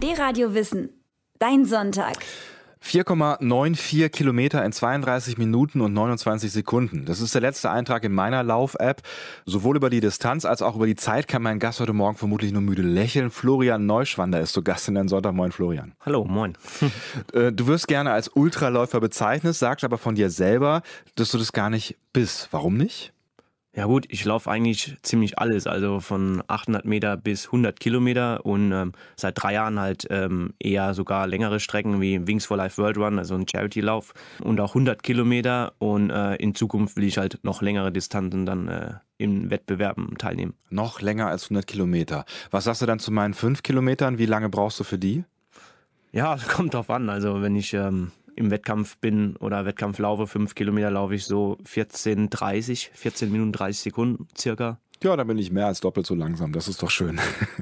D-Radio Wissen. Dein Sonntag. 4,94 Kilometer in 32 Minuten und 29 Sekunden. Das ist der letzte Eintrag in meiner Lauf-App. Sowohl über die Distanz als auch über die Zeit kann mein Gast heute Morgen vermutlich nur müde lächeln. Florian Neuschwander ist zu Gast in den Sonntag. Moin, Florian. Hallo, moin. Du wirst gerne als Ultraläufer bezeichnet, sagst aber von dir selber, dass du das gar nicht bist. Warum nicht? Ja gut, ich laufe eigentlich ziemlich alles, also von 800 Meter bis 100 Kilometer und seit 3 Jahren halt eher sogar längere Strecken wie Wings for Life World Run, also ein Charity-Lauf und auch 100 Kilometer und in Zukunft will ich halt noch längere Distanzen dann in Wettbewerben teilnehmen. Noch länger als 100 Kilometer. Was sagst du dann zu meinen 5 Kilometern? Wie lange brauchst du für die? Ja, kommt drauf an, also wenn ich im Wettkampf bin oder Wettkampf laufe, 5 Kilometer laufe ich so 14 Minuten 30 Sekunden circa. Ja, dann bin ich mehr als doppelt so langsam. Das ist doch schön.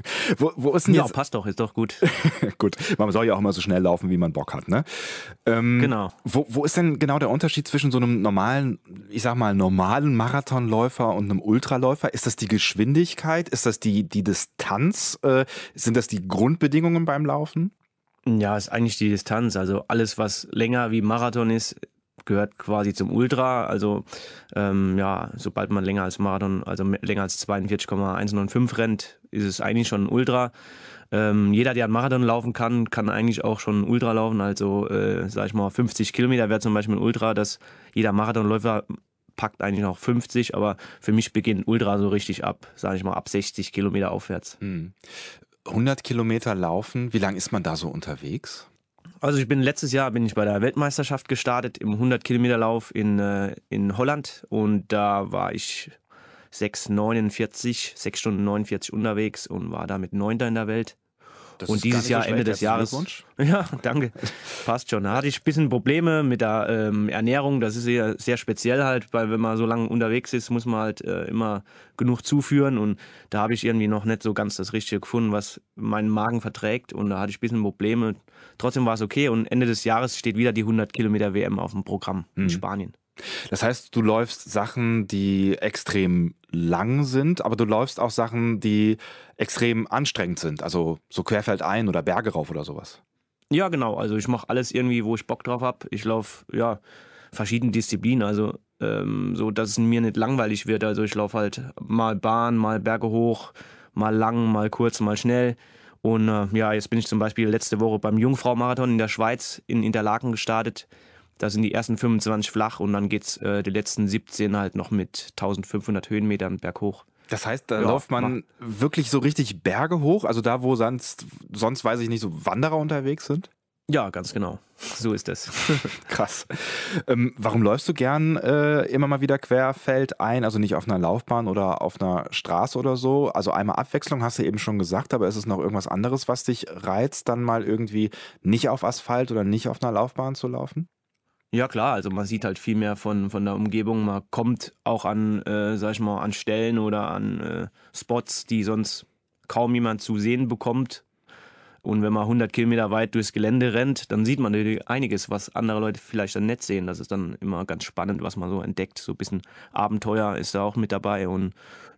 Wo ist denn jetzt? Ja, passt doch, ist doch gut. Gut, man soll ja auch immer so schnell laufen, wie man Bock hat, ne? Genau. Wo ist denn genau der Unterschied zwischen so einem normalen, ich sag mal, normalen Marathonläufer und einem Ultraläufer? Ist das die Geschwindigkeit? Ist das die Distanz? Sind das die Grundbedingungen beim Laufen? Ja, ist eigentlich die Distanz. Also alles, was länger wie Marathon ist, gehört quasi zum Ultra. Also sobald man länger als Marathon, also länger als 42,195 rennt, ist es eigentlich schon ein Ultra. Jeder, der einen Marathon laufen kann, kann eigentlich auch schon ein Ultra laufen. Also, sag ich mal, 50 Kilometer wäre zum Beispiel ein Ultra, dass jeder Marathonläufer packt eigentlich noch 50, aber für mich beginnt Ultra so richtig ab 60 Kilometer aufwärts. 100 Kilometer laufen, wie lange ist man da so unterwegs? Also letztes Jahr bin ich bei der Weltmeisterschaft gestartet im 100 Kilometer Lauf in Holland und da war ich 6 Stunden 49 unterwegs und war damit 9. in der Welt. Und dieses Jahr, Ende des Jahres. Ja, danke. Passt schon. Da hatte ich ein bisschen Probleme mit der Ernährung. Das ist ja sehr speziell halt, weil wenn man so lange unterwegs ist, muss man halt immer genug zuführen. Und da habe ich irgendwie noch nicht so ganz das Richtige gefunden, was meinen Magen verträgt. Und da hatte ich ein bisschen Probleme. Trotzdem war es okay. Und Ende des Jahres steht wieder die 100 Kilometer WM auf dem Programm in Spanien. Das heißt, du läufst Sachen, die extrem lang sind, aber du läufst auch Sachen, die extrem anstrengend sind, also so querfeldein oder Berge rauf oder sowas. Ja, genau. Also ich mache alles irgendwie, wo ich Bock drauf habe. Ich laufe verschiedene Disziplinen, also so, dass es mir nicht langweilig wird. Also ich laufe halt mal Bahn, mal Berge hoch, mal lang, mal kurz, mal schnell. Und jetzt bin ich zum Beispiel letzte Woche beim Jungfrau-Marathon in der Schweiz in Interlaken gestartet. Da sind die ersten 25 flach und dann geht's die letzten 17 halt noch mit 1500 Höhenmetern berghoch. Das heißt, da läuft man wirklich so richtig Berge hoch, also da, wo sonst weiß ich nicht, so Wanderer unterwegs sind? Ja, ganz genau. So ist das. Krass. Warum läufst du gern immer mal wieder querfeldein, also nicht auf einer Laufbahn oder auf einer Straße oder so? Also einmal Abwechslung, hast du eben schon gesagt, aber ist es noch irgendwas anderes, was dich reizt, dann mal irgendwie nicht auf Asphalt oder nicht auf einer Laufbahn zu laufen? Ja klar, also man sieht halt viel mehr von der Umgebung, man kommt auch an, an Stellen oder an Spots, die sonst kaum jemand zu sehen bekommt. Und wenn man 100 Kilometer weit durchs Gelände rennt, dann sieht man natürlich einiges, was andere Leute vielleicht dann nicht sehen. Das ist dann immer ganz spannend, was man so entdeckt. So ein bisschen Abenteuer ist da auch mit dabei. Und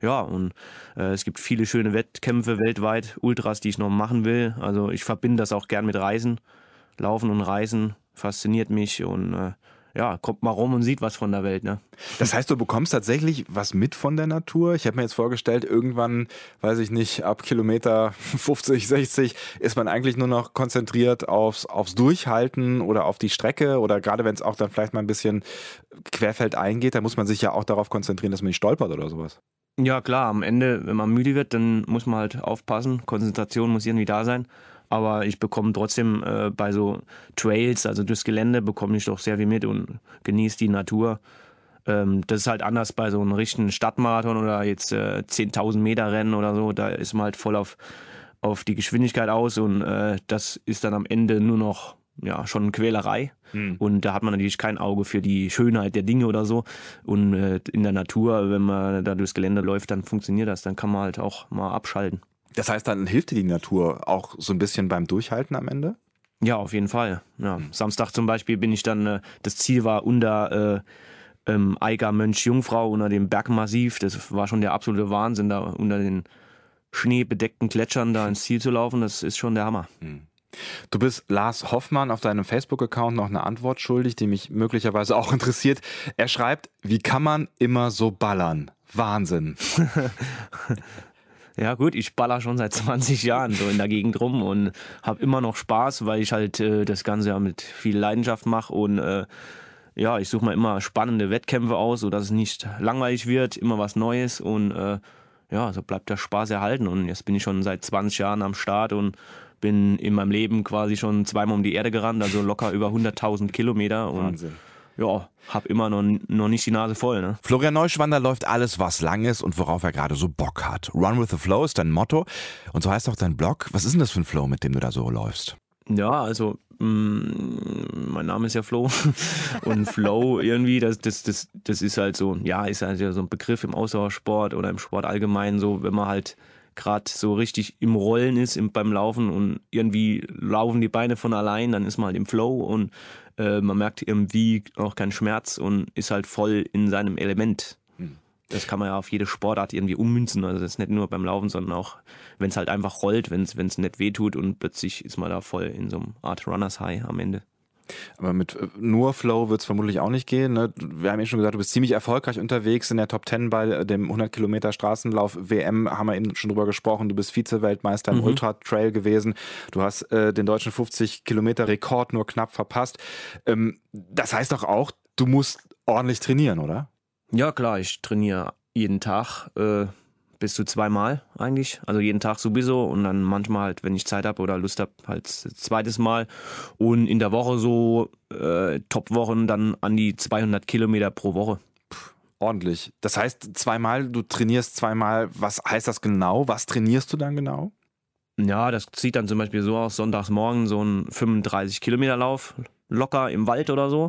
es gibt viele schöne Wettkämpfe weltweit, Ultras, die ich noch machen will. Also ich verbinde das auch gern mit Reisen, Laufen und Reisen. Fasziniert mich und kommt mal rum und sieht was von der Welt. Ne? Das heißt, du bekommst tatsächlich was mit von der Natur? Ich habe mir jetzt vorgestellt, irgendwann, weiß ich nicht, ab Kilometer 50, 60 ist man eigentlich nur noch konzentriert aufs Durchhalten oder auf die Strecke oder gerade wenn es auch dann vielleicht mal ein bisschen querfeldein geht, dann muss man sich ja auch darauf konzentrieren, dass man nicht stolpert oder sowas. Ja klar, am Ende, wenn man müde wird, dann muss man halt aufpassen. Konzentration muss irgendwie da sein. Aber ich bekomme trotzdem bei so Trails, also durchs Gelände, bekomme ich doch sehr viel mit und genieße die Natur. Das ist halt anders bei so einem richtigen Stadtmarathon oder jetzt 10.000 Meter Rennen oder so. Da ist man halt voll auf die Geschwindigkeit aus und das ist dann am Ende nur noch schon Quälerei. Und da hat man natürlich kein Auge für die Schönheit der Dinge oder so. Und in der Natur, wenn man da durchs Gelände läuft, dann funktioniert das. Dann kann man halt auch mal abschalten. Das heißt, dann hilft dir die Natur auch so ein bisschen beim Durchhalten am Ende? Ja, auf jeden Fall. Ja. Samstag zum Beispiel bin ich dann, das Ziel war unter Eiger Mönch Jungfrau, unter dem Bergmassiv. Das war schon der absolute Wahnsinn, da unter den schneebedeckten Gletschern da ins Ziel zu laufen. Das ist schon der Hammer. Du bist Lars Hoffmann auf deinem Facebook-Account noch eine Antwort schuldig, die mich möglicherweise auch interessiert. Er schreibt, wie kann man immer so ballern? Wahnsinn. Ja gut, ich baller schon seit 20 Jahren so in der Gegend rum und habe immer noch Spaß, weil ich halt das Ganze ja mit viel Leidenschaft mache und ja, ich suche mir immer spannende Wettkämpfe aus, sodass es nicht langweilig wird, immer was Neues und ja, so bleibt der Spaß erhalten und jetzt bin ich schon seit 20 Jahren am Start und bin in meinem Leben quasi schon zweimal um die Erde gerannt, also locker über 100.000 Kilometer und Wahnsinn. ja, hab immer noch nicht die Nase voll, ne? Florian Neuschwander läuft alles, was lang ist und worauf er gerade so Bock hat. Run with the Flow ist dein Motto und so heißt auch dein Blog. Was ist denn das für ein Flow, mit dem du da so läufst? Ja, also mein Name ist ja Flo und Flow irgendwie, das ist halt so, ja, ist halt so ein Begriff im Ausdauersport oder im Sport allgemein so, wenn man halt gerade so richtig im Rollen ist beim Laufen und irgendwie laufen die Beine von allein, dann ist man halt im Flow und man merkt irgendwie auch keinen Schmerz und ist halt voll in seinem Element. Das kann man ja auf jede Sportart irgendwie ummünzen. Also das ist nicht nur beim Laufen, sondern auch, wenn es halt einfach rollt, wenn es nicht wehtut und plötzlich ist man da voll in so einem Art Runners High am Ende. Aber mit nur Flow wird es vermutlich auch nicht gehen. Ne? Wir haben eben schon gesagt, du bist ziemlich erfolgreich unterwegs in der Top 10 bei dem 100 Kilometer Straßenlauf WM, haben wir eben schon drüber gesprochen. Du bist Vize-Weltmeister im Ultra-Trail gewesen. Du hast den deutschen 50 Kilometer Rekord nur knapp verpasst. Das heißt doch auch, du musst ordentlich trainieren, oder? Ja klar, ich trainiere jeden Tag bis zu 2-mal eigentlich. Also jeden Tag sowieso und dann manchmal halt, wenn ich Zeit habe oder Lust habe, halt zweites Mal. Und in der Woche so Top-Wochen dann an die 200 Kilometer pro Woche. Ordentlich. Das heißt, zweimal, du trainierst zweimal. Was heißt das genau? Was trainierst du dann genau? Ja, das sieht dann zum Beispiel so aus, sonntags morgen so ein 35 Kilometer Lauf, locker im Wald oder so.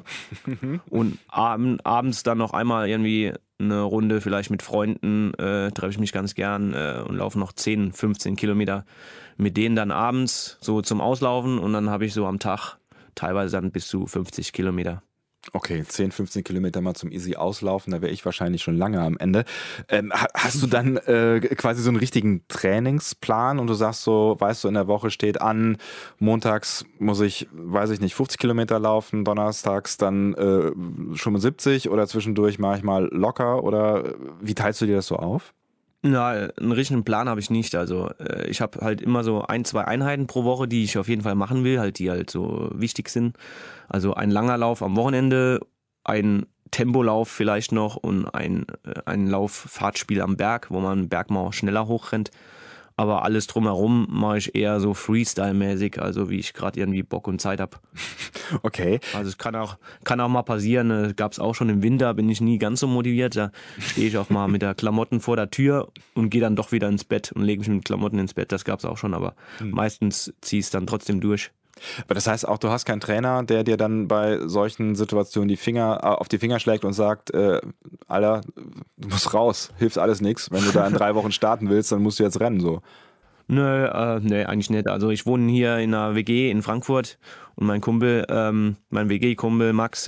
Und abends dann noch einmal irgendwie eine Runde vielleicht mit Freunden, treffe ich mich ganz gern und laufe noch 10, 15 Kilometer mit denen dann abends so zum Auslaufen und dann habe ich so am Tag teilweise dann bis zu 50 Kilometer. Okay, 10, 15 Kilometer mal zum easy auslaufen, da wäre ich wahrscheinlich schon lange am Ende. Hast du dann quasi so einen richtigen Trainingsplan und du sagst so, weißt du, in der Woche steht an, montags muss ich, weiß ich nicht, 50 Kilometer laufen, donnerstags dann schon 70 oder zwischendurch mache ich mal locker oder wie teilst du dir das so auf? Na, einen richtigen Plan habe ich nicht. Also ich habe halt immer so 1, 2 Einheiten pro Woche, die ich auf jeden Fall machen will, halt die halt so wichtig sind. Also ein langer Lauf am Wochenende, ein Tempolauf vielleicht noch und ein Lauf-Fahrtspiel am Berg, wo man Bergmauer schneller hochrennt. Aber alles drumherum mache ich eher so Freestyle-mäßig, also wie ich gerade irgendwie Bock und Zeit habe. Okay. Also es kann auch mal passieren, gab es auch schon im Winter, bin ich nie ganz so motiviert. Da stehe ich auch mal mit der Klamotten vor der Tür und gehe dann doch wieder ins Bett und lege mich mit Klamotten ins Bett. Das gab es auch schon, aber meistens ziehe ich es dann trotzdem durch. Aber das heißt auch, du hast keinen Trainer, der dir dann bei solchen Situationen die Finger auf die Finger schlägt und sagt, Alter, du musst raus, hilft alles nichts. Wenn du da in 3 Wochen starten willst, dann musst du jetzt rennen so. Nö, eigentlich nicht. Also ich wohne hier in einer WG in Frankfurt und mein Kumpel, mein WG-Kumpel Max,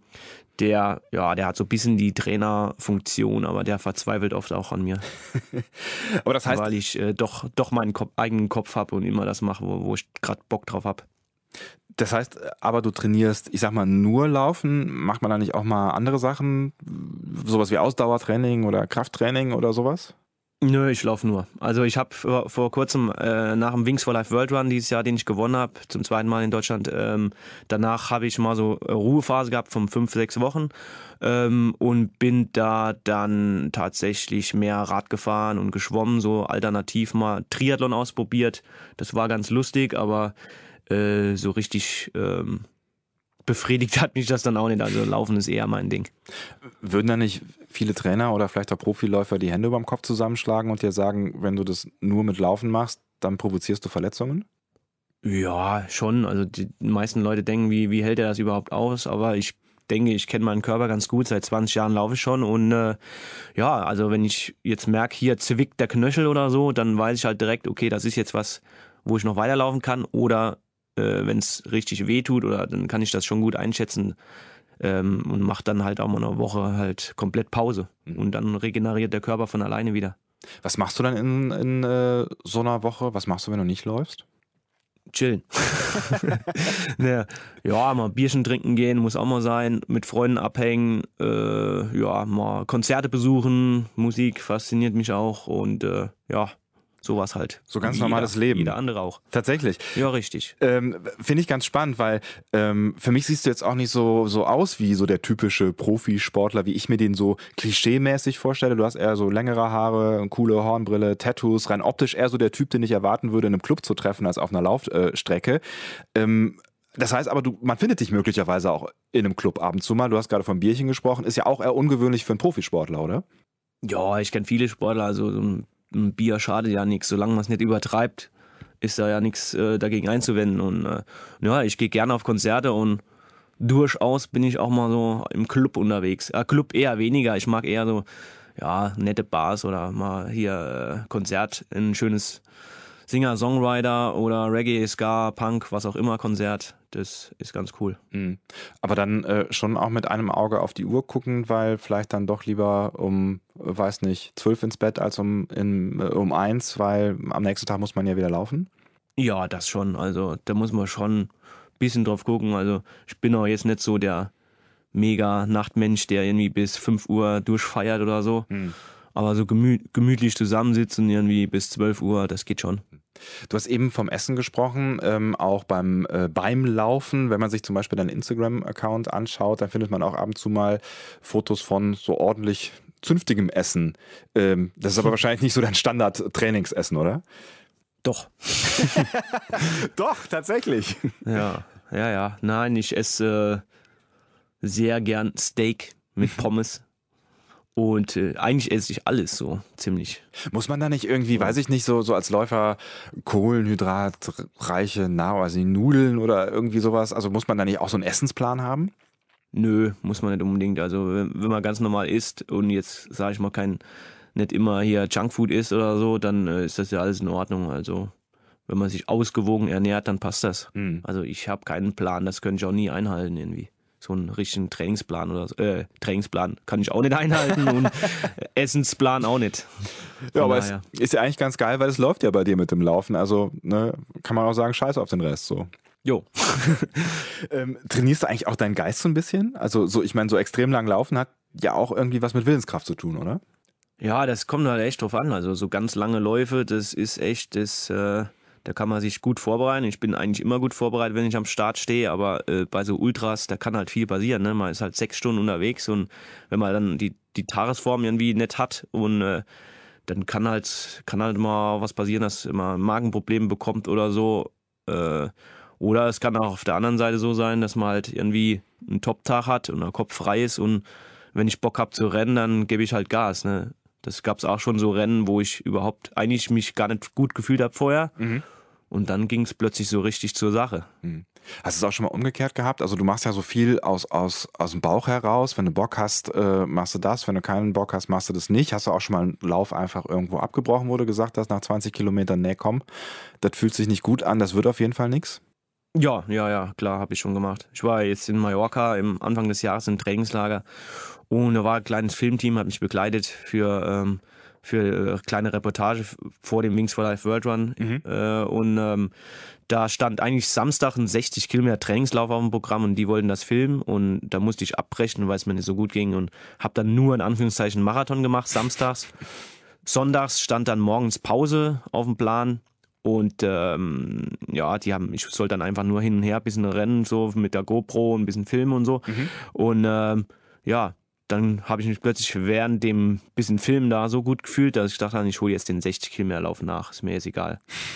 der hat so ein bisschen die Trainerfunktion, aber der verzweifelt oft auch an mir. Aber das heißt, weil ich doch meinen eigenen Kopf habe und immer das mache, wo ich gerade Bock drauf habe. das heißt, aber du trainierst, ich sag mal, nur Laufen. Macht man da nicht auch mal andere Sachen? Sowas wie Ausdauertraining oder Krafttraining oder sowas? Nö, ich laufe nur. Also ich habe vor kurzem nach dem Wings for Life World Run dieses Jahr, den ich gewonnen habe, zum 2. Mal in Deutschland, danach habe ich mal so Ruhephase gehabt von 5, 6 Wochen und bin da dann tatsächlich mehr Rad gefahren und geschwommen, so alternativ mal Triathlon ausprobiert. Das war ganz lustig, aber so richtig befriedigt hat mich das dann auch nicht. Also Laufen ist eher mein Ding. Würden da nicht viele Trainer oder vielleicht auch Profiläufer die Hände über dem Kopf zusammenschlagen und dir sagen, wenn du das nur mit Laufen machst, dann provozierst du Verletzungen? Ja, schon. Also die meisten Leute denken, wie hält er das überhaupt aus? Aber ich denke, ich kenne meinen Körper ganz gut. Seit 20 Jahren laufe ich schon. Und also wenn ich jetzt merke, hier zwickt der Knöchel oder so, dann weiß ich halt direkt, okay, das ist jetzt was, wo ich noch weiterlaufen kann. Oder wenn es richtig weh tut, oder dann kann ich das schon gut einschätzen und mache dann halt auch mal eine Woche halt komplett Pause. Und dann regeneriert der Körper von alleine wieder. Was machst du dann in so einer Woche? Was machst du, wenn du nicht läufst? chillen. Ja, mal Bierchen trinken gehen, muss auch mal sein, mit Freunden abhängen, mal Konzerte besuchen, Musik fasziniert mich auch und sowas halt. So ganz normales Leben. Jeder andere auch. Tatsächlich. Ja, richtig. Finde ich ganz spannend, weil für mich siehst du jetzt auch nicht so aus wie so der typische Profisportler, wie ich mir den so klischeemäßig vorstelle. Du hast eher so längere Haare, eine coole Hornbrille, Tattoos, rein optisch eher so der Typ, den ich erwarten würde, in einem Club zu treffen, als auf einer Laufstrecke. Das heißt aber, man findet dich möglicherweise auch in einem Club ab und zu mal. Du hast gerade von Bierchen gesprochen. Ist ja auch eher ungewöhnlich für einen Profisportler, oder? Ja, ich kenne viele Sportler, also so ein Bier schadet ja nichts, solange man es nicht übertreibt, ist da ja nichts dagegen einzuwenden. Und ich gehe gerne auf Konzerte und durchaus bin ich auch mal so im Club unterwegs. Club eher weniger, ich mag eher so nette Bars oder mal hier Konzert, ein schönes Singer-Songwriter oder Reggae, Ska, Punk, was auch immer Konzert. Das ist ganz cool. Aber dann schon auch mit einem Auge auf die Uhr gucken, weil vielleicht dann doch lieber um 12 ins Bett als um 1, weil am nächsten Tag muss man ja wieder laufen? Ja, das schon. Also da muss man schon ein bisschen drauf gucken. Also ich bin auch jetzt nicht so der mega Nachtmensch, der irgendwie bis 5 Uhr durchfeiert oder so. Aber so gemütlich zusammensitzen irgendwie bis 12 Uhr, das geht schon. Du hast eben vom Essen gesprochen, auch beim Laufen. Wenn man sich zum Beispiel deinen Instagram-Account anschaut, dann findet man auch ab und zu mal Fotos von so ordentlich zünftigem Essen. Das ist aber wahrscheinlich nicht so dein Standard-Trainingsessen, oder? Doch. Doch, tatsächlich. Ja. Nein, ich esse sehr gern Steak mit Pommes. Und eigentlich esse ich alles so ziemlich. Muss man da nicht irgendwie, weiß ich nicht, so als Läufer kohlenhydratreiche Nahrung, also die Nudeln oder irgendwie sowas, also muss man da nicht auch so einen Essensplan haben? Nö, muss man nicht unbedingt. Also wenn man ganz normal isst und jetzt, sage ich mal, nicht immer hier Junkfood isst oder so, dann ist das ja alles in Ordnung. Also wenn man sich ausgewogen ernährt, dann passt das. Also ich habe keinen Plan, das könnte ich auch nie einhalten irgendwie. So einen richtigen Trainingsplan oder so. Trainingsplan kann ich auch nicht einhalten und Essensplan auch nicht. Ja, aber es ist ja eigentlich ganz geil, weil es läuft ja bei dir mit dem Laufen. Also kann man auch sagen, scheiß auf den Rest so. Jo. Trainierst du eigentlich auch deinen Geist so ein bisschen? Also so extrem lang laufen hat ja auch irgendwie was mit Willenskraft zu tun, oder? Ja, das kommt halt echt drauf an. Also so ganz lange Läufe, das ist echt, da kann man sich gut vorbereiten. Ich bin eigentlich immer gut vorbereitet, wenn ich am Start stehe, aber bei so Ultras, da kann halt viel passieren. Ne? Man ist halt 6 Stunden unterwegs und wenn man dann die Tagesform irgendwie nicht hat und dann kann halt mal was passieren, dass man Magenprobleme bekommt oder so. Oder es kann auch auf der anderen Seite so sein, dass man halt irgendwie einen Top-Tag hat und der Kopf frei ist und wenn ich Bock habe zu rennen, dann gebe ich halt Gas. Ne? Das gab es auch schon so Rennen, wo ich überhaupt eigentlich mich gar nicht gut gefühlt habe vorher. Und dann ging es plötzlich so richtig zur Sache. Hast du es auch schon mal umgekehrt gehabt? Also du machst ja so viel aus dem Bauch heraus. Wenn du Bock hast, machst du das. Wenn du keinen Bock hast, machst du das nicht. Hast du auch schon mal einen Lauf einfach irgendwo abgebrochen, wo du gesagt hast, nach 20 Kilometern, nee, komm, das fühlt sich nicht gut an, das wird auf jeden Fall nichts? Ja, klar, habe ich schon gemacht. Ich war jetzt in Mallorca im Anfang des Jahres im Trainingslager und da war ein kleines Filmteam, hat mich begleitet für kleine Reportage vor dem Wings for Life World Run. Und da stand eigentlich Samstag ein 60 Kilometer Trainingslauf auf dem Programm und die wollten das filmen und da musste ich abbrechen, weil es mir nicht so gut ging und habe dann nur in Anführungszeichen Marathon gemacht, samstags. Sonntags stand dann morgens Pause auf dem Plan. Und ich sollte dann einfach nur hin und her ein bisschen rennen, so mit der GoPro, ein bisschen filmen und so. Und dann habe ich mich plötzlich während dem bisschen Filmen da so gut gefühlt, dass ich dachte, ich hole jetzt den 60 Kilometer Lauf nach, ist mir jetzt egal.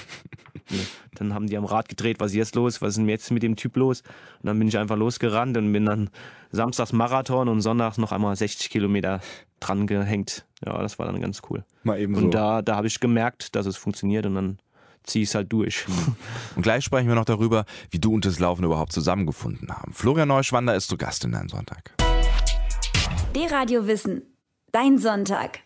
Dann haben die am Rad gedreht, was ist jetzt los, was ist denn jetzt mit dem Typ los? Und dann bin ich einfach losgerannt und bin dann samstags Marathon und sonntags noch einmal 60 Kilometer dran gehängt. Ja, das war dann ganz cool. Mal eben und so. da habe ich gemerkt, dass es funktioniert und dann ziehe ich es halt durch. Und gleich sprechen wir noch darüber, wie du und das Laufen überhaupt zusammengefunden haben. Florian Neuschwander ist zu Gast in Dein Sonntag. D-Radio Wissen. Dein Sonntag.